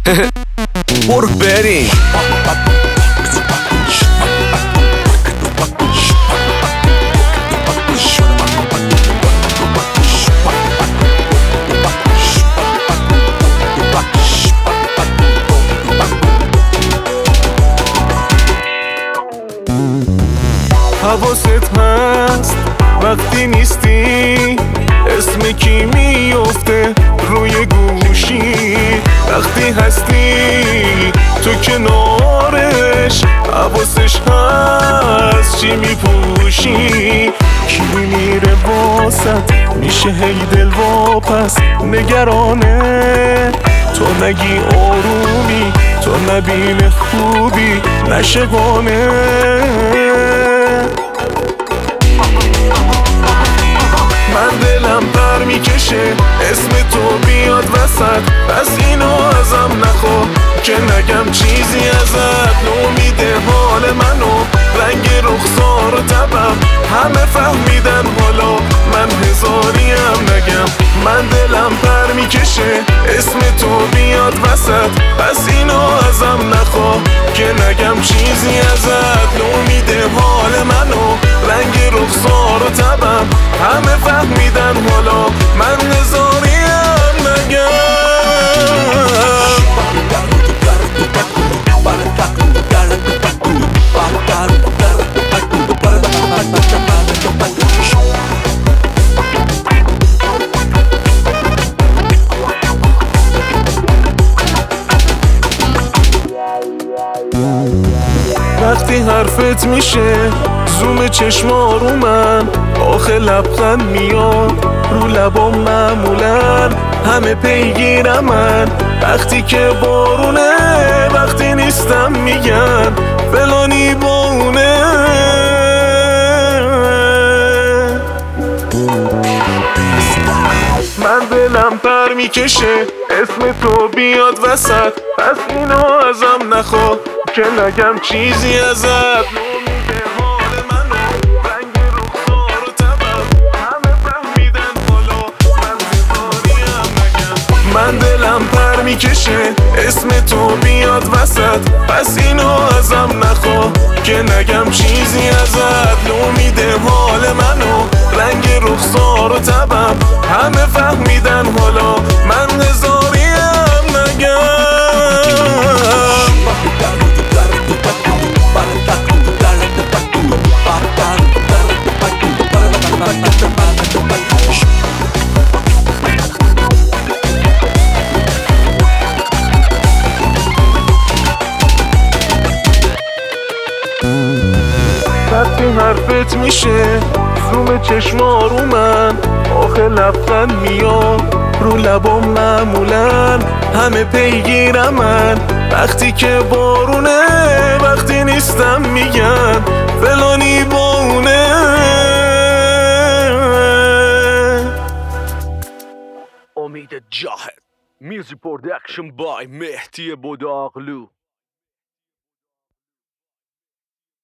برو بریم. حواست هست وقتی نیستی اسم کی میفته روی گوشی، وقتی هستی تو کنارش حواسش هست چی میپوشی. کی میره واسط میشه هی دل واپس نگرانه، تو نگی آرومی تو نبین خوبی نشگانه. من دلم پر میکشه اسم تو بیاد وسط، پس اینو ازم نخوا که نگم چیزی ازت. نومیده حال منو رنگ رخسار و تبم همه فهمیدن، حالا من هزاریم نگم. من دلم پر میکشه اسم تو بیاد وسط، پس اینو ازم نخوا که نگم چیزی ازت. نومیده حال منو رنگ رخسار و تبم همه فهمیدن، حالا من هزاریم نگم. وقتی حرفت میشه زوم چشما رو من، آخه لبخند میاد رو لبام معمولا همه پیگیرم من. وقتی که بارونه وقتی نیستم میگن فلانی بونه. من دلم پر میکشه اسم تو بیاد وسط، پس اینو ازم نخوا که نگم چیزی ازت. نومیده حال منو رنگ رخسار و تبم همه فهمیدن، حالا من هزاریم نگم. من دلم پر میکشه اسم تو بیاد وسط، پس اینو ازم نخوا که نگم چیزی ازت. نومیده حال منو رنگ رخسار و تبم همه فهمیدن، حالا من هزاریم نگم. وقتی حرفت میشه زوم چشما رو من، آخه لبخند میاد رو لبام معمولا همه پیگیرم من. وقتی که بارونه وقتی نیستم میگن فلانی بونه. امید جاهد، میوزیک پرودکشن بای مهدی بوداغلو.